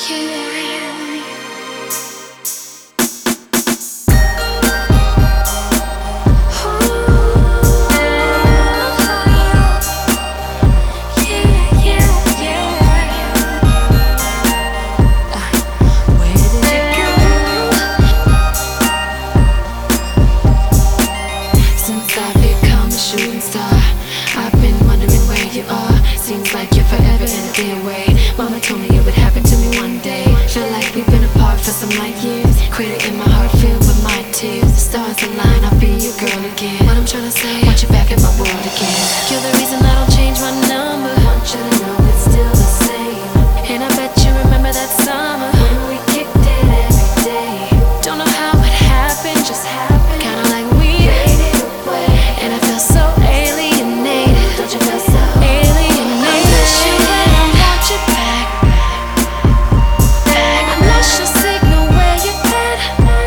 Shooting star, I've been wondering where you are. Seems like you're forever in a day away. Mama told me it would happen to me one day. Feel like we've been apart for some light years. Crater in my heart filled with my tears. The stars align, I'll be your girl again. What I'm trying to say, want you back in my world again. You're the reason I don't change my number. Want you to know it's still the same. And I bet you remember that summer when we kicked it every day. Don't know how it happened, just happened. Kinda like we made it away. And I feel so alienated. Don't you feel so alienated? I miss you and I want you back. I lost your signal where you at.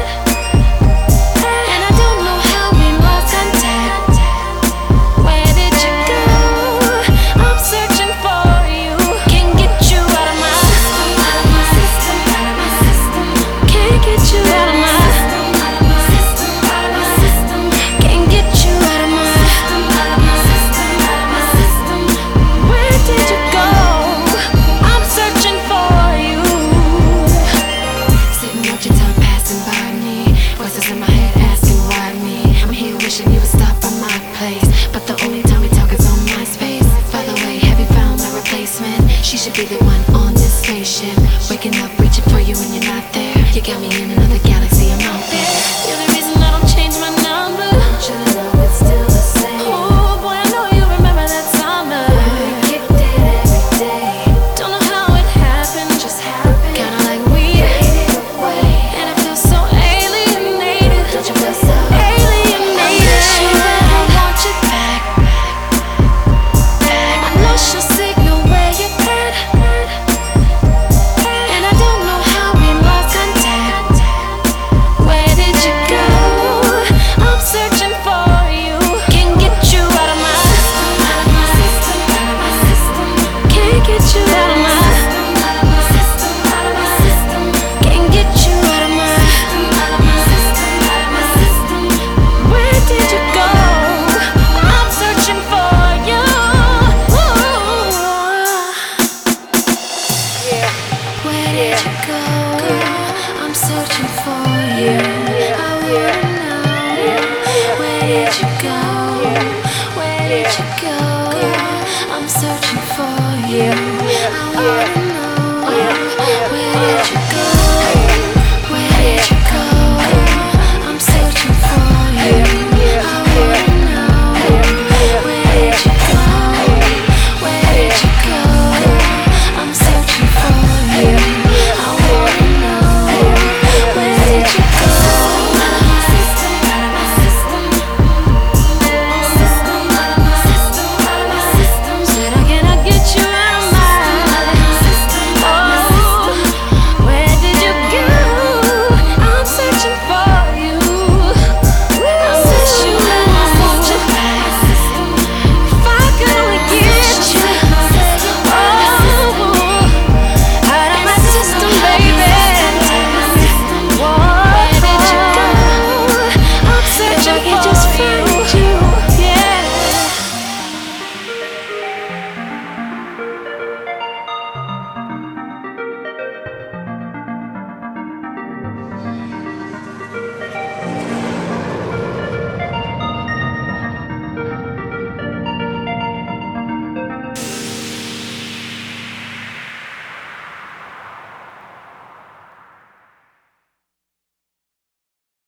And I don't know how we lost contact. Where did you go? I'm searching for you. Can't get you out of my system. Can't get you out of my wishing you would stop by my place, but the only time we talk is on MySpace. By the way, have you found my replacement? She should be the one on this spaceship. Waking up, reaching for you when you're not there. You got me in another galaxy, I'm out there. You're the reason I don't change my number. Want you to know it's still the same. Oh boy, I know you remember that summer when we kicked it every day. Don't know how it happened, just happened. Kinda like we made it away. And I feel so alienated. Don't you feel so I'm searching for you. I wanna know, where did you go? Where did you go? I'm searching for you. I wanna know.